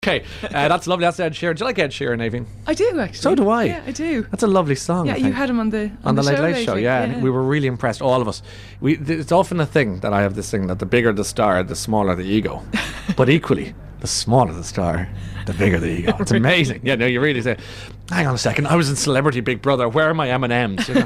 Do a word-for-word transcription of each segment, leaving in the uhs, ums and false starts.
Okay, uh, that's lovely. That's Ed Sheeran. Do you like Ed Sheeran, Aoibhinn? I do, actually. So do I. Yeah, I do. That's a lovely song. Yeah, I you think. had him on the on on, the, the Late show Late lately. Show. Yeah, yeah. and we were really impressed, all of us. We th- it's often a thing that I have this thing that the bigger the star, the smaller the ego, but equally, the smaller the star, the bigger the ego. It's amazing. Yeah, no, you really say, hang on a second, I was in Celebrity Big Brother. Where are my M and M's? You know?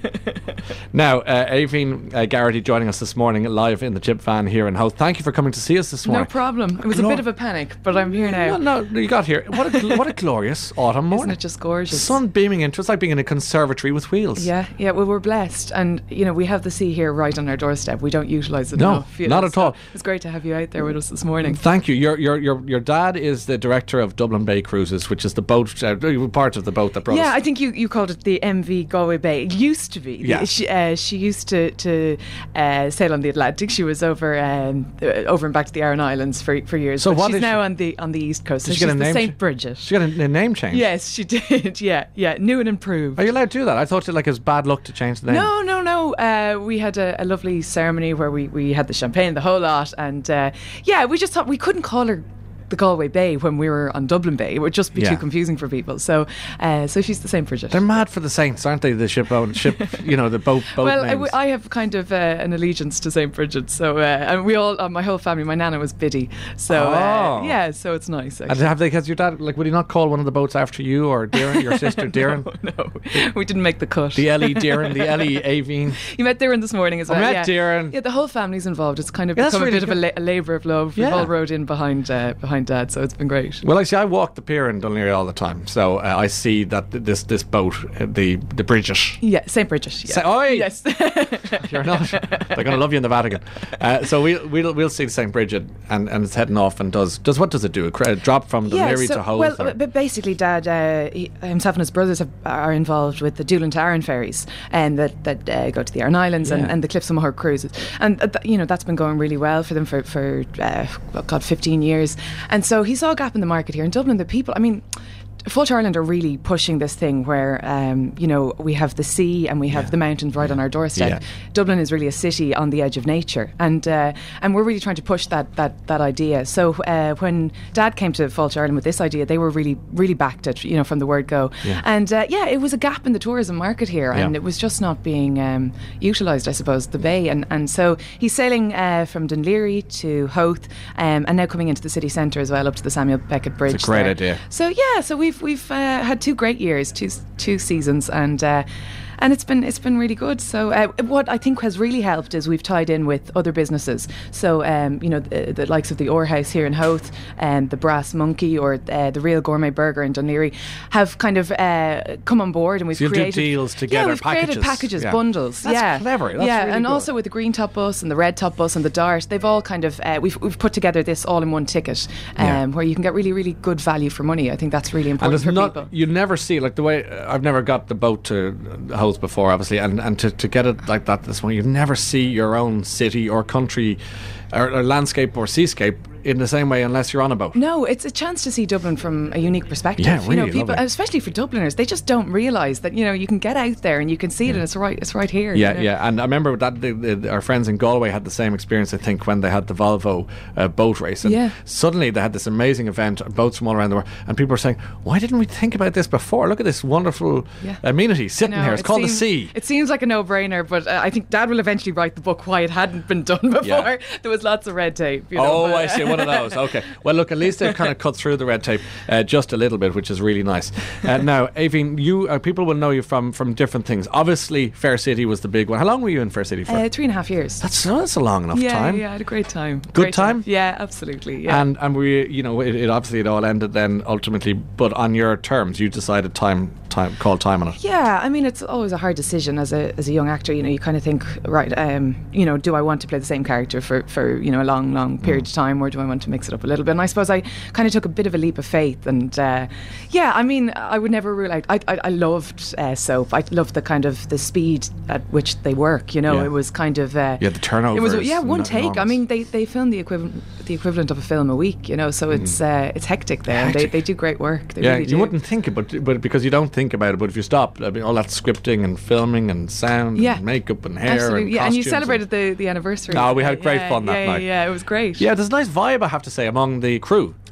Now, uh, Aoibhinn uh, Garrity joining us this morning live in the Chip van here in Howth. Thank you for coming to see us this morning. No problem. It was Glor- a bit of a panic, but I'm here now. No, no, you got here. What a gl- what a glorious autumn morning. Isn't it just gorgeous? Sun beaming into. It's like being in a conservatory with wheels. Yeah, yeah. Well, we're blessed, and you know we have the sea here right on our doorstep. We don't utilise it No, enough. You not know, at so all. It's great to have you out there with us this morning. Thank you. Your your your your dad is the director of Dublin Bay Cruises, which is the boat, uh, part of the boat that brought Yeah, us. I think you, you called it the M V Galway Bay. It used to be. Yeah. She, uh, she used to to uh, sail on the Atlantic. She was over um, uh, over and back to the Aran Islands for for years. So but what she's did now she- on the on the east coast. Did So she get she's a the name Saint ch- Bridget. She got a, a name change. Yes, she did. Yeah, yeah. New and improved. Are you allowed to do that? I thought it like it was bad luck to change the name. No, no, no. Uh, we had a, a lovely ceremony where we, we had the champagne, the whole lot, and uh, yeah, we just thought we couldn't call her the Galway Bay when we were on Dublin Bay. It would just be Yeah. too confusing for people. So, uh, so she's the Saint Bridget. They're mad for the Saints, aren't they? The ship own ship, you know, the boat boat Well, I, names. w- I have kind of uh, an allegiance to Saint Bridget, so uh, and we all, uh, my whole family, my nana was Biddy, so uh, Oh. yeah, so it's nice. and Actually. have they? Has your dad like? Would he not call one of the boats after you or Darren, your sister Darren? no, no, we didn't make the cut. The Ellie Darren, the Ellie Aoibhinn. You met Darren this morning as I well. met yeah. Darren. Yeah, the whole family's involved. It's kind of Yeah, that's become really a bit of a, good. la- a labour of love. Yeah. We've all rode in behind uh, behind Dad, so it's been great. Well, I see. I walk the pier in Dunleary all the time, so uh, I see that th- this this boat, uh, the the Bridget. Yeah, Saint Bridget. Yeah. Sa- Oi! Yes. You're not. They're going to love you in the Vatican. Uh, so we'll we'll we'll see Saint Bridget, and, and it's heading off and does does what does it do? A cra- drop from Dunleary to Howth. Well, or- but basically, Dad, uh, he, himself and his brothers have, are involved with the Doolin to Arran ferries, and that that uh, go to the Aran Islands and, Yeah. and the Cliffs of Moher cruises, and uh, th- you know that's been going really well for them for for uh, oh God, fifteen years, and so he saw a gap in the market here in Dublin. The people, I mean. Fáilte Ireland are really pushing this thing where, um, you know, we have the sea and we have Yeah. the mountains right on our doorstep. Yeah. Dublin is really a city on the edge of nature, and uh, and we're really trying to push that that that idea. So uh, when Dad came to Fáilte Ireland with this idea, they were really really backed it, you know, from the word go. Yeah. And uh, yeah, it was a gap in the tourism market here, and Yeah. it was just not being um, utilised, I suppose, the bay. And and so he's sailing uh, from Dunleary to Howth, um, and now coming into the city centre as well, up to the Samuel Beckett Bridge. It's a great there. idea. So yeah, so we've we've uh, had two great years, two two seasons, and uh, and it's been it's been really good. So uh, what I think has really helped is we've tied in with other businesses. So um, you know the, the likes of the Ore House here in Howth, and the Brass Monkey, or uh, the Real Gourmet Burger in Dunleary, have kind of uh, come on board, and we've So you'll do created deals together, Yeah, we've created packages. packages, Yeah. bundles. That's yeah, clever. That's yeah, really and good. also with the Green Top Bus and the Red Top Bus and the Dart, they've all kind of uh, we've we've put together this all in one ticket, um, Yeah. where you can get really really good value for money. I think that's really And important there's for not, people. you never see like the way uh, I've never got the boat to Howth before, obviously, and, and to, to get it like that this one, you never see your own city or country or, or landscape or seascape in the same way unless you're on a boat. No, it's a chance to see Dublin from a unique perspective. Yeah, you know, really people, lovely. especially for Dubliners, they just don't realise that you know you can get out there and you can see it, and it's right, it's right here. Yeah, you know? yeah, and I remember that the, the, our friends in Galway had the same experience. I think when they had the Volvo uh, boat race, and Yeah. suddenly they had this amazing event, boats from all around the world, and people were saying, "Why didn't we think about this before? Look at this wonderful Yeah. amenity sitting No, here. It's it called seems, the sea." It seems like a no-brainer, but uh, I think Dad will eventually write the book why it hadn't been done before. Yeah. There was lots of red tape. You know, Oh, but, I see. One of those. Okay. Well, look, at least they've kind of cut through the red tape uh, just a little bit, which is really nice. Uh, now, Aoibhinn, you uh, people will know you from from different things. Obviously, Fair City was the big one. How long were you in Fair City for? Uh, three and a half years. that's uh, that's a long enough yeah, time. yeah, I had a great time. Good Great time? Yeah, absolutely. Yeah. And and we, you know, it, it obviously it all ended then ultimately, but on your terms, you decided time time called time on it. Yeah, I mean, it's always a hard decision as a as a young actor. You know, you kind of think, right, um, you know, do I want to play the same character for, for you know a long, long period of time, or do I want to mix it up a little bit? And I suppose I kind of took a bit of a leap of faith, and uh, yeah, I mean, I would never rule out. I I, I loved uh, soap. I loved the kind of the speed at which they work. You know, Yeah. it was kind of uh, Yeah, the turnover. It was is yeah, one no- take. I enormous. mean, they they film the equivalent the equivalent of a film a week. You know, so it's uh, it's hectic there, and Hectic. they, they do great work. They Yeah, really you do. wouldn't think it, but but because you don't think about it. But if you stop, I mean, all that scripting and filming and sound, Yeah. and makeup and hair, Absolutely, and yeah, and you costumes celebrated the, the anniversary. No, we had great yeah, fun that yeah, night. Yeah, yeah, it was great. Yeah, there's a nice vibe, I have to say, among the crew.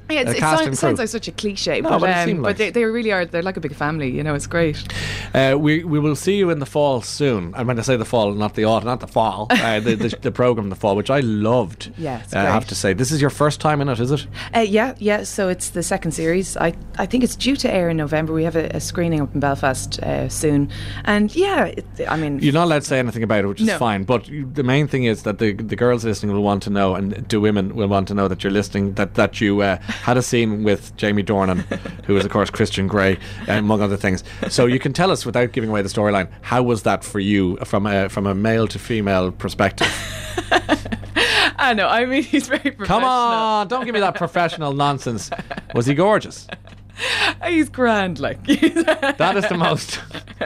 Yeah, it's, uh, it cast sounds, and sounds crew. like such a cliche, No, but, but it um, seemed like- but they, they really are. They're like a big family. You know, it's great. Uh, we we will see you in the fall soon. And when I say the fall, not the autumn, not the fall, uh, the, the the program in the fall, which I loved. Yeah, it's uh, I great. have to say, this is your first time in it, is it? Uh, yeah, yeah. So it's the second series. I, I think it's due to air in November. We have a, a screening up in Belfast uh, soon, and yeah, it, I mean, You're not allowed to say anything about it, which is No. fine. But you, the main thing is that the the girls listening will want to know, and the women will want to know that you're listening. That that you uh, had a scene with Jamie Dornan, who is of course Christian Grey, uh, among other things. So you can tell us, without giving away the storyline, how was that for you from a from a male to female perspective? I know. I mean, he's very professional. Come on, don't give me that professional nonsense. Was he gorgeous? He's grand, like. That is the most.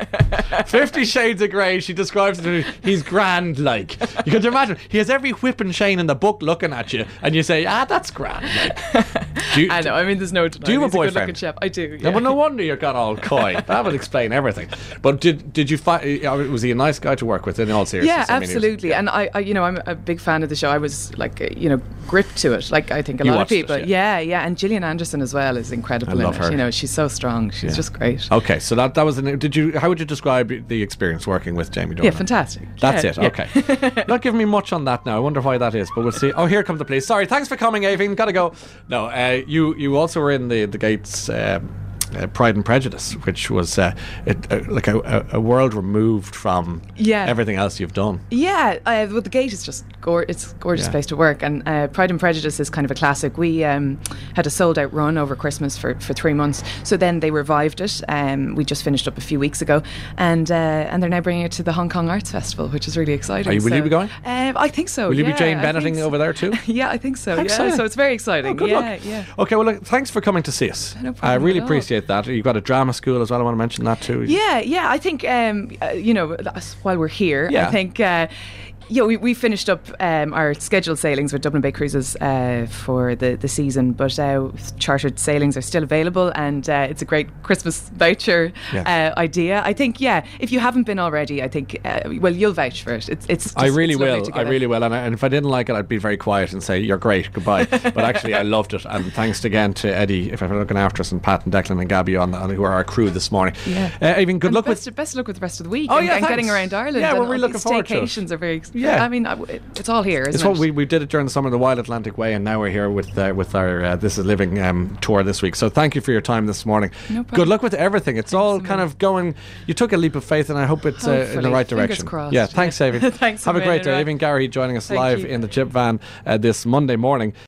Fifty Shades of Grey, she describes it to me. He's grand, like. You can imagine. He has every whip and chain in the book looking at you, and you say, ah, that's grand, like. Do you, I know. I mean, there's no denying. Do you have a He's boyfriend? good-looking chap. I do. Yeah, Yeah. well, no wonder you got all coy. That would explain everything. But did did you find, was he a nice guy to work with, in all seriousness? Yeah, I mean, he was- absolutely. yeah. And I, I, you know, I'm a big fan of the show. I was like, uh, you know, gripped to it. Like I think a You lot of watched it, people. yeah. yeah, yeah. And Gillian Anderson as well is incredible. I love in her. it. You know, she's so strong. She's Yeah. just great. Okay, so that that was an. Did you? How would you describe the experience working with Jamie Dornan? Yeah, fantastic. That's Yeah, it. yeah. Okay. Not giving me much on that now. I wonder why that is, but we'll see. Oh, here comes the police. Sorry. Thanks for coming, Aveen. Gotta go. No, uh, you you also were in the the Gates. Um, uh, Pride and Prejudice, which was uh, it, uh, like a, a, a world removed from Yeah. everything else you've done. Yeah, uh, well, the Gate is just gor- it's a gorgeous Yeah. place to work, and uh, Pride and Prejudice is kind of a classic. We um, had a sold out run over Christmas for, for three months, so then they revived it. Um, we just finished up a few weeks ago, and uh, and they're now bringing it to the Hong Kong Arts Festival, which is really exciting. Are you- will So, you be going? Um, I think so. Will you be yeah, Jane I think Bennetting so. over there too? Yeah, I think so. How Yeah, exciting. so it's very exciting. Oh, good yeah, luck. yeah. Okay, well, look, thanks for coming to see us. No I problem really at all. appreciate that. You've got a drama school as well. I want to mention that too. Yeah, yeah. I think um, uh, you know, that's while we're here, Yeah. I think. Uh, yeah, we, we finished up um, our scheduled sailings with Dublin Bay Cruises uh, for the, the season, but uh, chartered sailings are still available, and uh, it's a great Christmas voucher Yeah. uh, idea. I think, yeah, if you haven't been already, I think, uh, well, you'll vouch for it. It's, it's just, I really it's lovely will. to I get it. really will. And, I, and if I didn't like it, I'd be very quiet and say, you're great, goodbye. But actually, I loved it. And thanks again to Eddie, if I'm looking after us, and Pat and Declan and Gabby, on, on who are our crew this morning. Yeah. Uh, even good And luck best, with. best of luck with the rest of the week. Oh, and, yeah, and getting thanks. around Ireland. Yeah, and we're all really looking these forward to it. staycations are very. Yeah. I mean, I- it- it's all here. Isn't It's what it? we, we did it during the summer, the Wild Atlantic Way, and now we're here with uh, with our uh, This Is Living um, tour this week. So thank you for your time this morning. No problem. Good luck with everything. It's all so kind much. of going. You took a leap of faith, and I hope it's uh, in the Hopefully. right Fingers direction. crossed, Yeah, thanks, yeah. Aveen. Thanks a Have a great million, day. right. Aveen Gary joining us Thank live you. in the Chip Van uh, this Monday morning.